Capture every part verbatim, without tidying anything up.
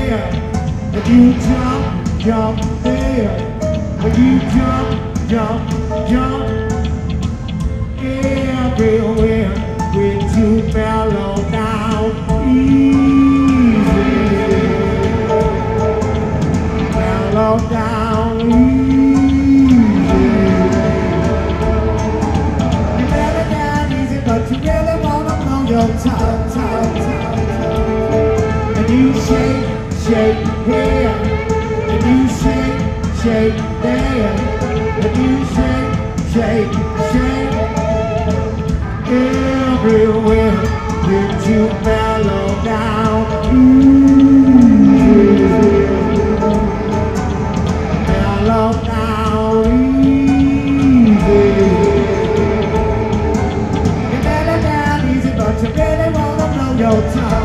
there, and you jump, jump there, and you jump, jump, jump everywhere when you mellow down easy, mellow down easy. You mellow down easy, but you really wanna blow your top, top, top. And you shake, shake here, and you shake, shake there, and you shake, shake, shake everywhere when you mellow down easy, mellow down easy. You mellow down easy, but you really wanna blow your top.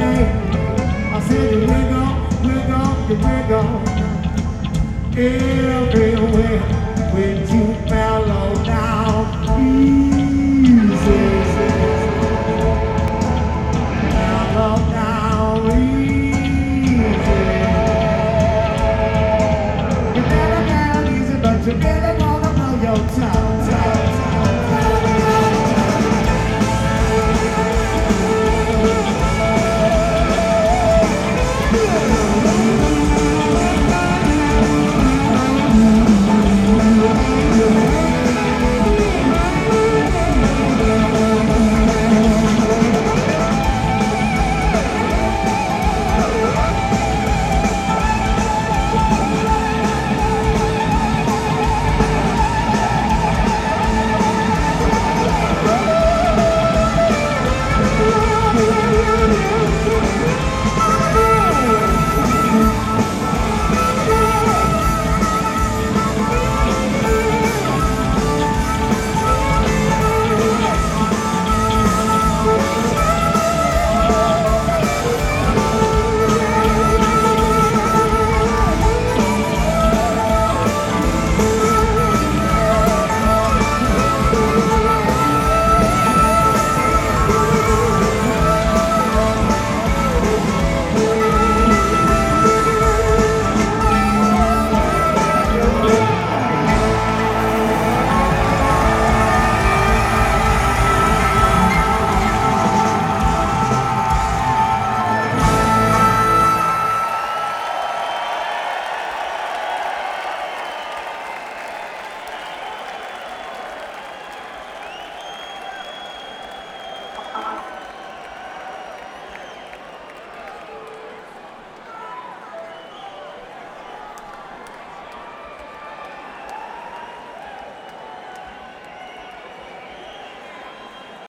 Yeah.